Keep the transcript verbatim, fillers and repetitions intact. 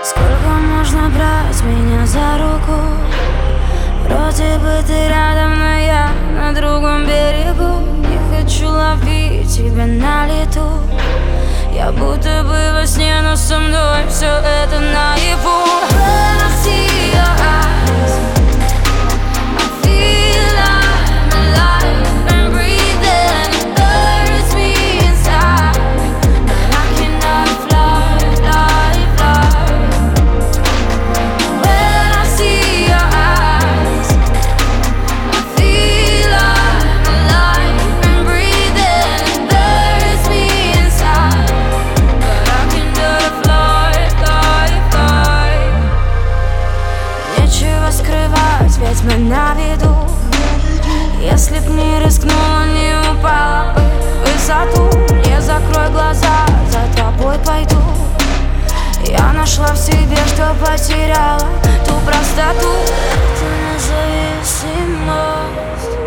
Сколько можно брать меня за руку? Вроде бы ты рядом, но я на другом берегу. Не хочу ловить тебя на лету. Я будто бы во сне, но со мной все это наяву. When I see your eyes, I feel I'm alive and breathing. It hurts me inside, but I cannot fly, fly, fly. When I see your eyes, I feel I'm alive and breathing. It hurts me inside, but I cannot fly, fly, fly. Нечего скрывать, ведь мы на виду. Если б не рискнула, не упала бы в высоту. Не закрой глаза, за тобой пойду. Я нашла в себе, что потеряла ту простоту. Это независимость.